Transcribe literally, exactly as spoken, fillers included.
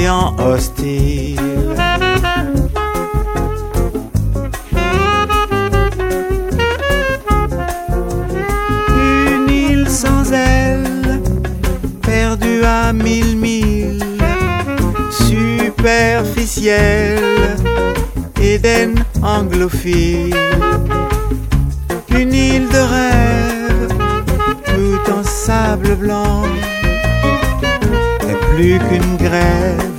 océan hostile. Une île sans elle, perdue à mille milles, superficielle, Éden anglophile. Une île de rêve, tout en sable blanc, n'est plus qu'une grève